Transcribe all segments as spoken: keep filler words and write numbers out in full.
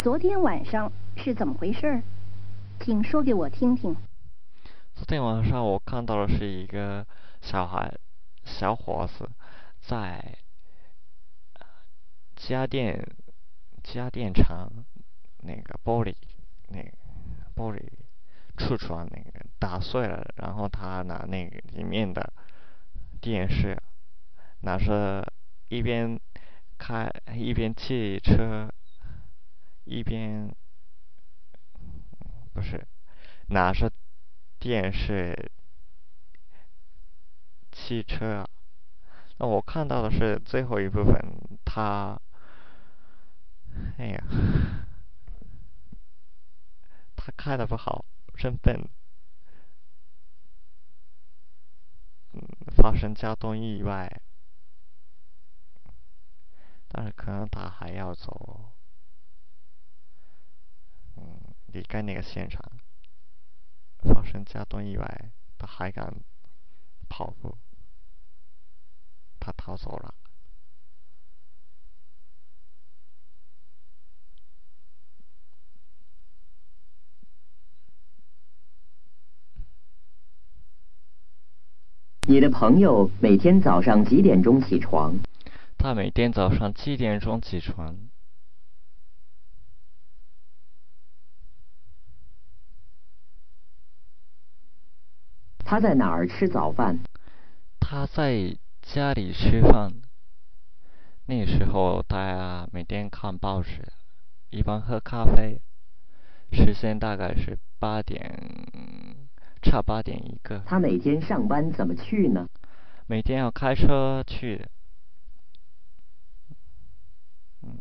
昨天晚上是怎么回事？请说给我听听。 昨天晚上我看到的是一个小孩，小伙子在家电家电厂那个玻璃那个玻璃橱窗那个打碎了，然后他拿那个里面的电视，拿着一边开一边汽车一边不是拿着电视汽车。那我看到的是最后一部分，他，哎呀，他开的不好，真笨。嗯，发生交通意外，但是可能他还要走，嗯，离开那个现场。发生交通意外，他还敢跑步，他逃走了。 你的朋友每天早上几点钟起床？ 他每天早上七点钟起床。 他在哪儿吃早饭？ 他在家里吃饭。那时候他每天看报纸，一般喝咖啡。时间大概是八点，差八点一个。 他每天上班怎么去呢？ 每天要开车去的。嗯，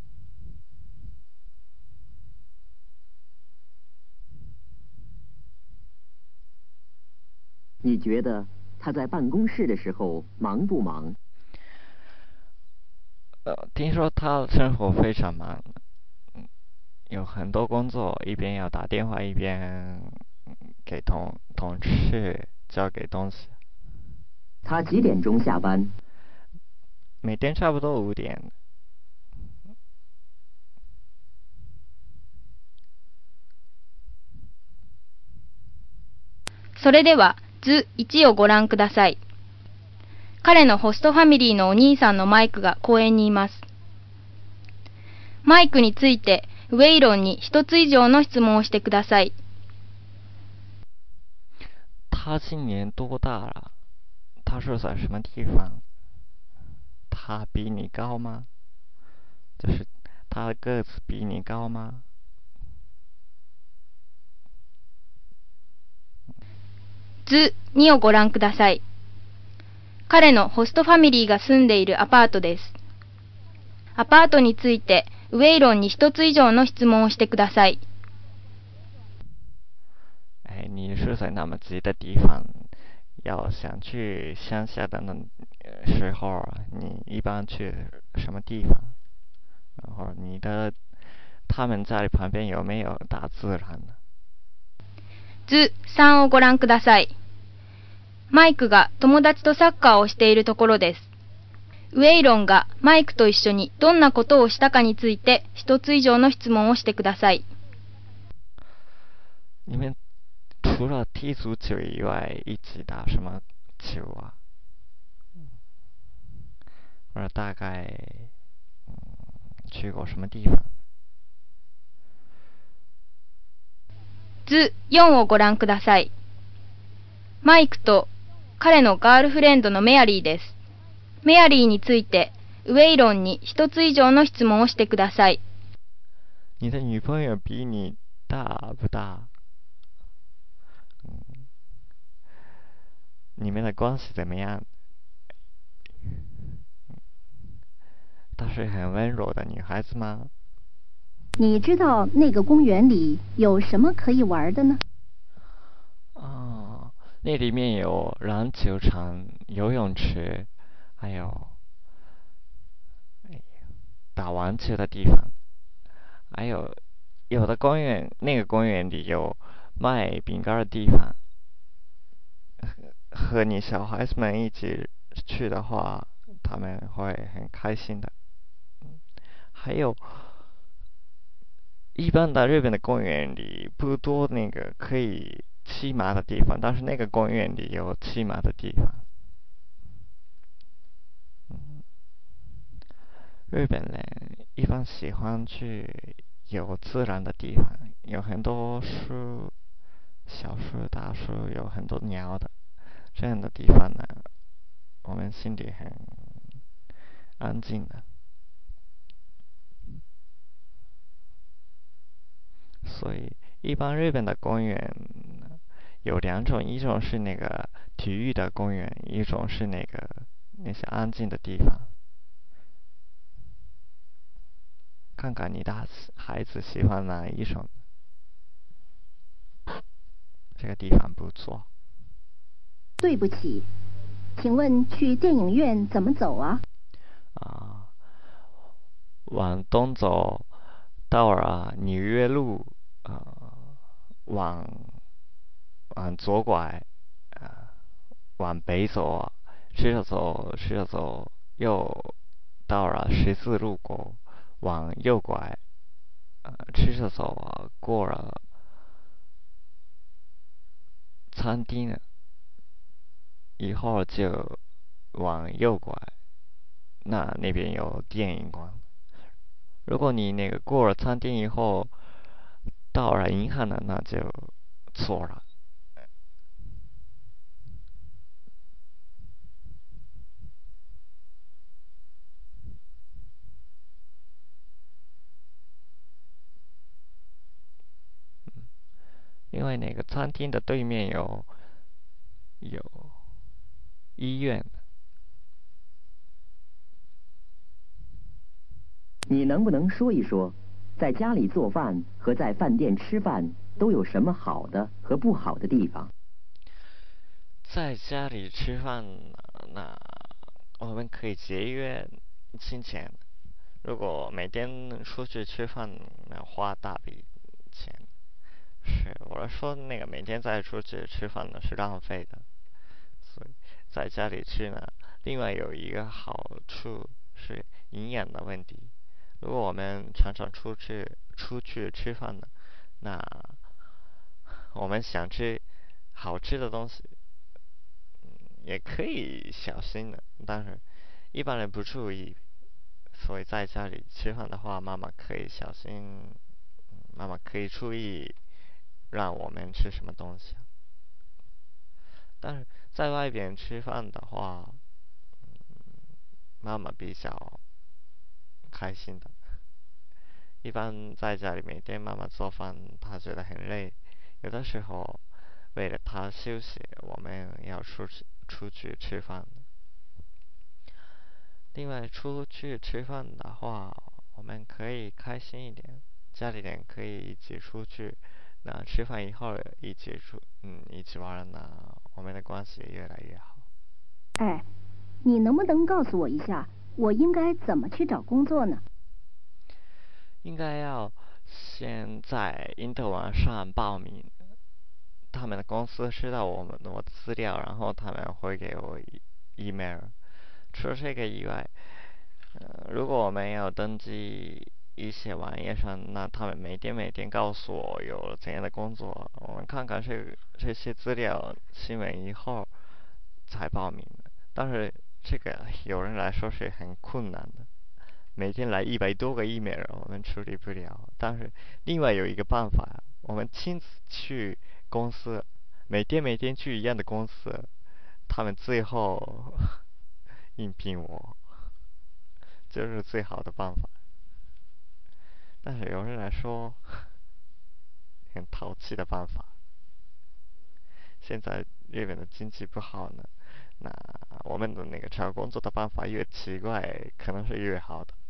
你觉得他在办公室的时候忙不忙？ 呃，听说他生活非常忙，嗯，有很多工作，一边要打电话，一边给同同事交给东西。 他几点钟下班？ 每天差不多五点。 それでは図いちをご覧ください。彼のホストファミリーのお兄さんのマイクが公園にいます。マイクについてウェイロンに一つ以上の質問をしてください。 他今年多大了？他是在什么地方？他比你高吗？就是他的个子比你高吗？ 図にをご覧ください。彼のホストファミリーが住んでいるアパートです。アパートについてウェイロンに一つ以上の質問をしてください。 哎，你是在那么急的地方？要想去乡下的那时候，你一般去什么地方？然后你的他们家里旁边有没有大自然呢？ 図さんをご覧ください。マイクが友達とサッカーをしているところです。ウェイロンがマイクと一緒にどんなことをしたかについて一つ以上の質問をしてください。 你们除了踢足球以外，一起打什么球啊？或者大概嗯去过什么地方？ 図よんをご覧ください。マイクと彼のガールフレンドのメアリーです。メアリーについてウェイロンに一つ以上の質問をしてください。 你的女朋友比你大不大？嗯，你们的关系怎么样？她是很温柔的女孩子吗？ 你知道那个公园里有什么可以玩的呢？ 哦，那里面有篮球场、游泳池，还有打网球的地方，还有有的公园，那个公园里有卖饼干的地方。和你小孩子们一起去的话，他们会很开心的。还有一般的日本的公园里不多那个可以骑马的地方，但是那个公园里有骑马的地方。嗯，日本人一般喜欢去有自然的地方，有很多树，小树、大树，有很多鸟的，这样的地方呢，我们心里很安静的。所以，一般日本的公园有两种，一种是那个体育的公园，一种是那个那些安静的地方。看看你的孩子喜欢哪一种？这个地方不错。 对不起，请问去电影院怎么走啊？ 啊，往东走，到了纽约路，啊，往往左拐，啊，往北走，接着走，接着走，又到了十字路口，往右拐，呃，接着走，过了餐厅，以后就往右拐，那那边有电影馆。如果你那个过了餐厅以后，到了银行了，那就错了。嗯，因为那个餐厅的对面有有医院。 你能不能说一说，在家里做饭和在饭店吃饭都有什么好的和不好的地方？ 在家里吃饭，那我们可以节约金钱。如果每天出去吃饭，要花大笔钱。是，我是说那个每天再出去吃饭呢是浪费的。所以在家里吃呢，另外有一个好处是营养的问题。如果我们常常出去出去吃饭呢，那我们想吃好吃的东西，嗯，也可以小心的，但是一般人不注意。所以在家里吃饭的话，妈妈可以小心，妈妈可以注意让我们吃什么东西。但是在外边吃饭的话，嗯，妈妈比较开心的。一般在家里每天妈妈做饭，她觉得很累，有的时候为了她休息，我们要出去出去吃饭。另外出去吃饭的话，我们可以开心一点，家里人可以一起出去，那吃饭以后一起出，嗯，一起玩，那我们的关系也越来越好。 哎，你能不能告诉我一下，我应该怎么去找工作呢？ 应该要先在因特网上报名，他们的公司知道我们的我的资料，然后他们会给我 email。除了这个以外，呃，如果我们要登记一些网页上，那他们每天每天告诉我有怎样的工作，我们看看这这些资料新闻以后才报名的。但是这个有人来说是很困难的，每天来一百多个 email， 我们处理不了。但是另外有一个办法，我们亲自去公司，每天每天去一样的公司，他们最后应聘我，这是最好的办法。但是有人来说，很淘气的办法。现在日本的经济不好呢，那我们的那个找工作的办法越奇怪，可能是越好的。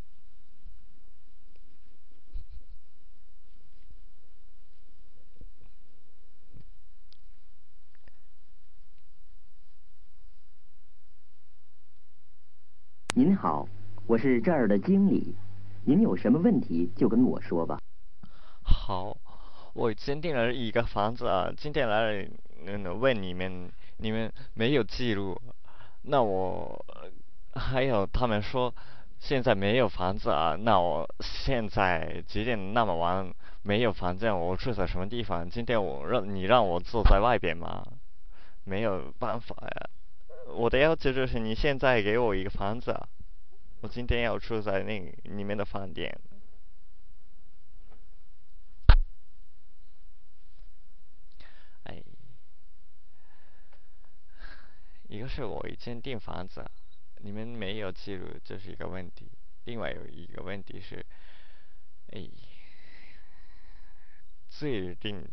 您好，我是这儿的经理，您有什么问题就跟我说吧。 好，我今天了一个房子啊，今天来了，嗯，问你们，你们没有记录，那我还有他们说现在没有房子啊，那我现在几点那么晚没有房间，我住在什么地方？今天我让你让我住在外边吗？没有办法呀，我的要求就是你现在给我一个房子啊，我今天要住在那里面的饭店。哎，一个是我已经订房子了，你们没有记录，这是一个问题。另外有一个问题是，哎，最令人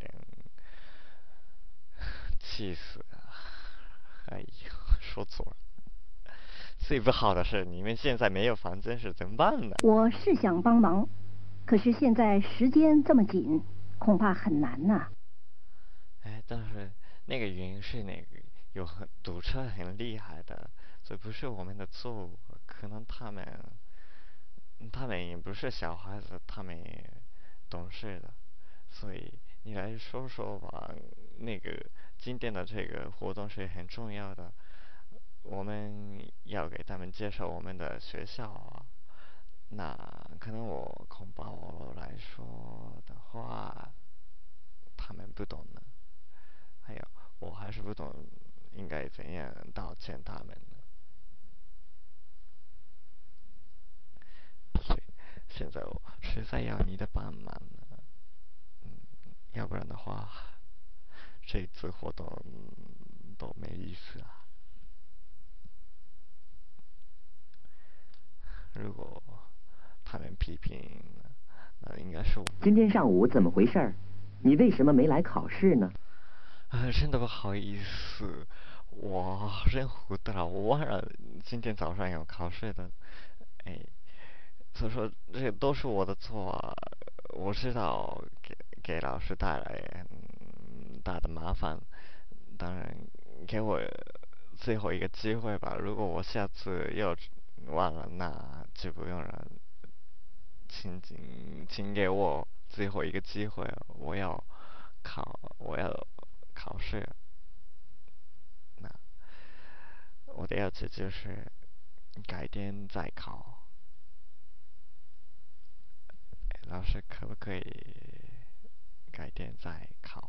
气死了！哎呦，说错了。最不好的是，你们现在没有房间是怎么办呢？ 我是想帮忙，可是现在时间这么紧，恐怕很难呐。 哎，但是那个原因是那个有很堵车很厉害的，这不是我们的错误，可能他们他们也不是小孩子，他们也懂事的，所以你来说说吧。那个今天的这个活动是很重要的，我们要给他们介绍我们的学校啊。那可能我恐怕我来说的话，他们不懂呢。还有，我还是不懂应该怎样道歉他们呢。所以现在我实在要你的帮忙了，嗯，要不然的话，这次活动都没意思啊。如果他们批评，那应该是我。 今天上午怎么回事？你为什么没来考试呢？ 呃，真的不好意思，我认糊涂了，我忘了今天早上有考试的。哎，所以说这都是我的错啊，我知道给给老师带来很大的麻烦，当然给我最后一个机会吧。如果我下次又忘了，那就不用了。请请请给我最后一个机会，我要考，我要考试。那我的要求就是改天再考。老师可不可以改天再考？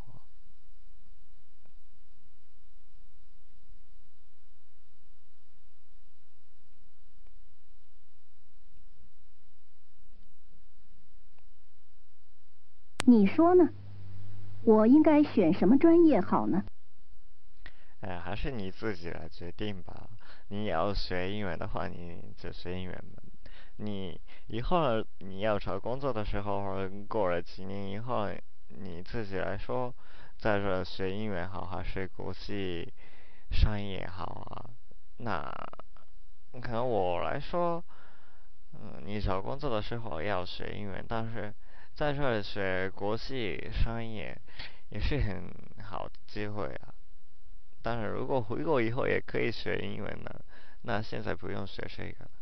你说呢？我应该选什么专业好呢？ 哎，还是你自己来决定吧。你要学英文的话，你就学英文吧。你以后你要找工作的时候，或者过了几年以后，你自己来说，在这学英文好还是国际商业好啊？那可能我来说，嗯，你找工作的时候要学英文，但是在这学国际商业也是很好的机会啊。当然，如果回国以后也可以学英文呢，那现在不用学这个了。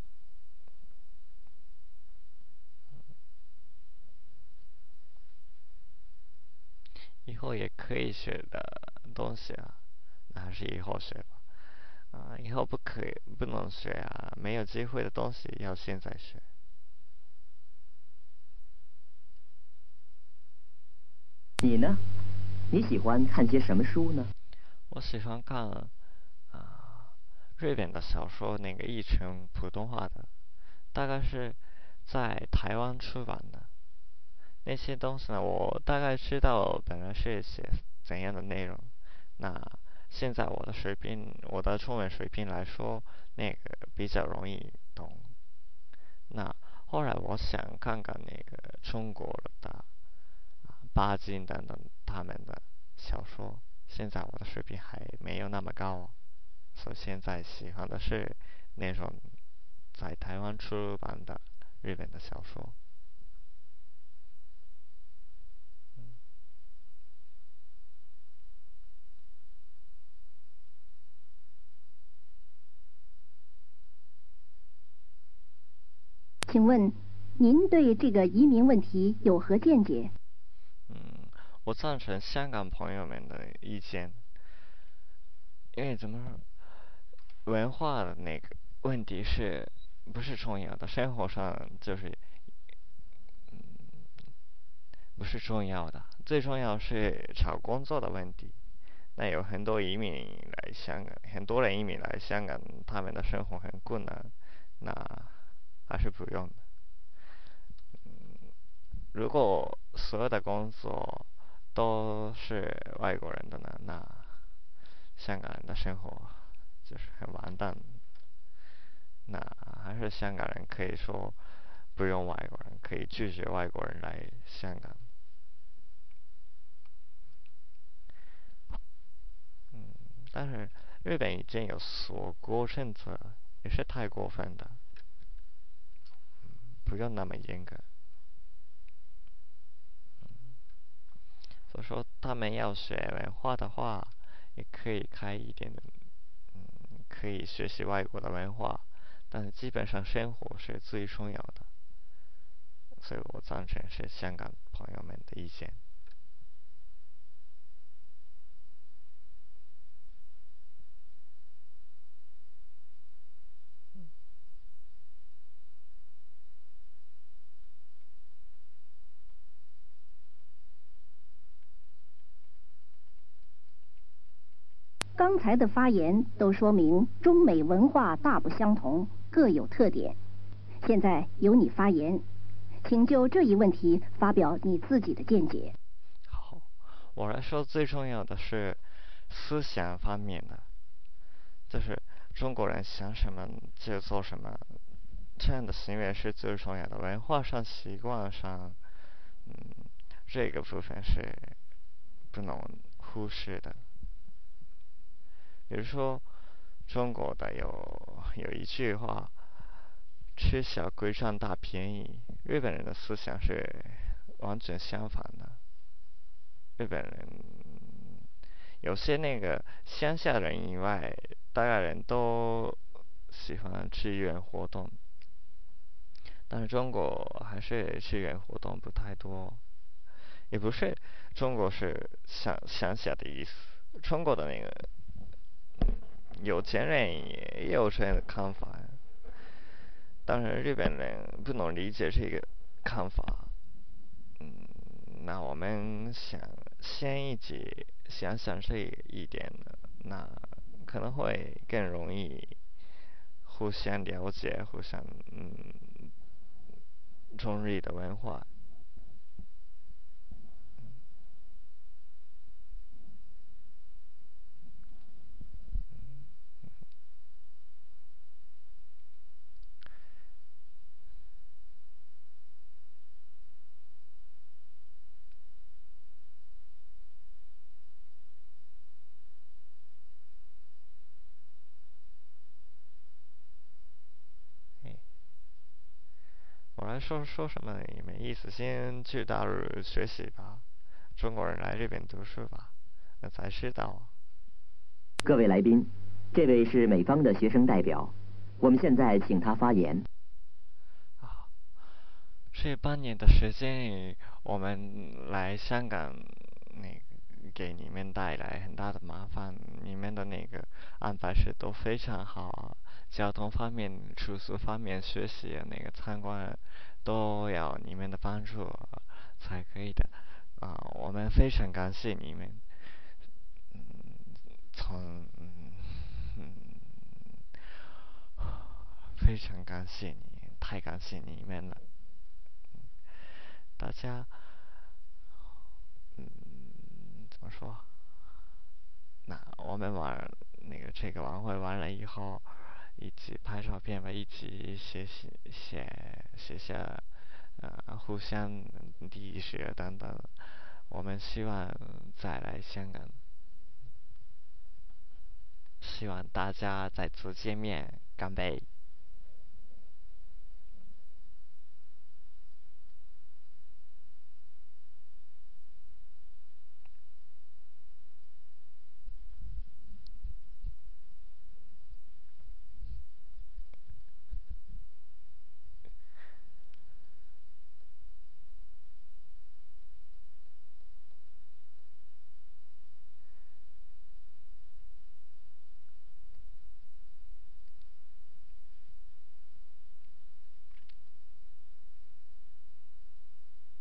以后也可以学的东西啊，那还是以后学吧。啊，以后不可以不能学啊，没有机会的东西要现在学。 你呢？你喜欢看些什么书呢？ 我喜欢看啊，日本的小说，那个译成普通话的，大概是在台湾出版的。那些东西呢，我大概知道本来是写怎样的内容。那现在我的水平，我的中文水平来说，那个比较容易懂。那后来我想看看那个中国的巴金等等他们的小说，现在我的水平还没有那么高，所以现在喜欢的是那种在台湾出版的日本的小说。 请问您对这个移民问题有何见解？ 嗯，我赞成香港朋友们的意见，因为怎么说，文化的那个问题是不是重要的，生活上就是嗯不是重要的，最重要是找工作的问题。那有很多移民来香港，很多人移民来香港，他们的生活很困难，那还是不用的。如果所有的工作都是外国人的呢，那香港人的生活就是很完蛋。那还是香港人可以说不用外国人，可以拒绝外国人来香港。嗯，但是日本已经有锁国政策，也是太过分的，不用那么严格。所以说，他们要学文化的话，也可以开一点的，嗯，可以学习外国的文化，但是基本上生活是最重要的。所以我赞成是香港朋友们的意见。 刚才的发言都说明中美文化大不相同，各有特点。现在由你发言，请就这一问题发表你自己的见解。 好，我来说最重要的是思想方面的，就是中国人想什么就做什么，这样的行为是最重要的。文化上、习惯上，嗯，这个部分是不能忽视的。比如说，中国的有有一句话，吃小亏占大便宜。日本人的思想是完全相反的。日本人有些那个乡下人以外，大概人都喜欢志愿活动，但是中国还是志愿活动不太多。也不是中国是乡乡下的意思，中国的那个有钱人也有这样的看法，当然日本人不能理解这个看法。嗯，那我们想先一起想想这一点呢，那可能会更容易互相了解，互相嗯中日的文化。我来说说什么也没意思，先去大陆学习吧，中国人来这边读书吧，那才知道。 各位来宾，这位是美方的学生代表，我们现在请他发言。 啊，这半年的时间里，我们来香港，那个给你们带来很大的麻烦，你们的那个安排是都非常好啊，交通方面、住宿方面、学习那个参观，都要你们的帮助才可以的啊，我们非常感谢你们。嗯，从嗯嗯，非常感谢你，太感谢你们了。大家，嗯，怎么说？那我们玩那个这个晚会完了以后，一起拍照片吧，一起写写写写下，呃，互相地址等等。我们希望再来香港，希望大家再次见面，干杯！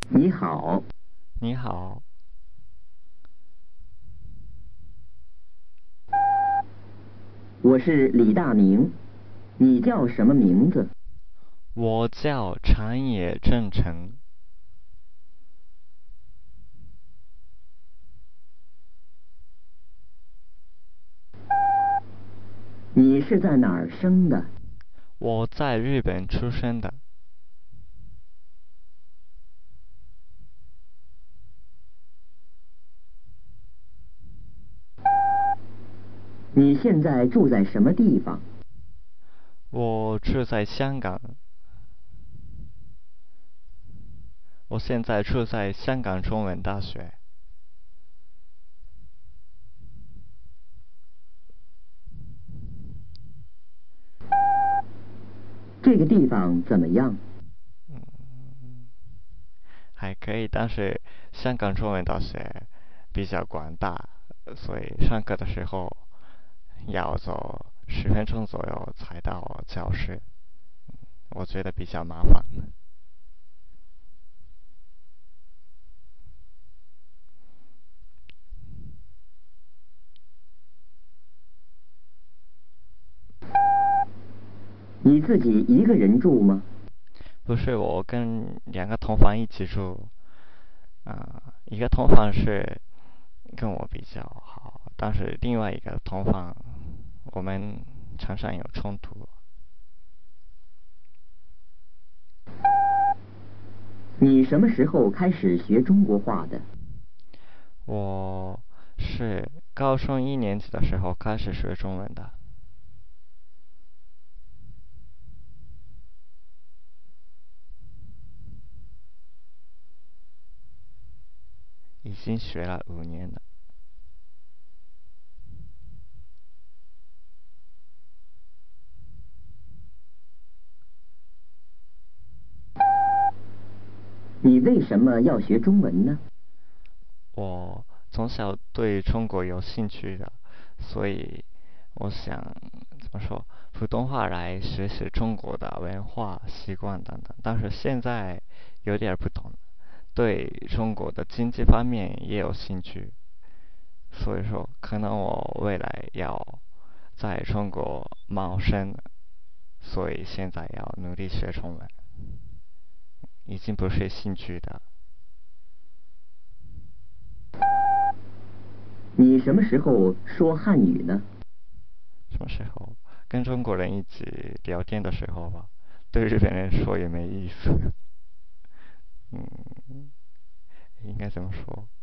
你好。 你好。 我是李大明，你叫什么名字？ 我叫长野正成。 你是在哪儿生的？ 我在日本出生的。 你现在住在什么地方？ 我住在香港。我现在住在香港中文大学。 这个地方怎么样？ 嗯，还可以，但是香港中文大学比较广大，所以上课的时候要走十分钟左右才到教室，我觉得比较麻烦。 你自己一个人住吗？ 不是，我跟两个同房一起住。啊、呃，一个同房是跟我比较好，但是另外一个同房我们常常有冲突。 你什么时候开始学中国话的？ 我是高中一年级的时候开始学中文的。已经学了五年了。 你为什么要学中文呢？ 我从小对中国有兴趣的，所以我想怎么说，普通话来学习中国的文化习惯等等。但是现在有点不同，对中国的经济方面也有兴趣，所以说可能我未来要在中国谋生，所以现在要努力学中文，已经不是兴趣的。 你什么时候说汉语呢？ 什么时候？跟中国人一起聊天的时候吧，对日本人说也没意思。嗯，应该怎么说？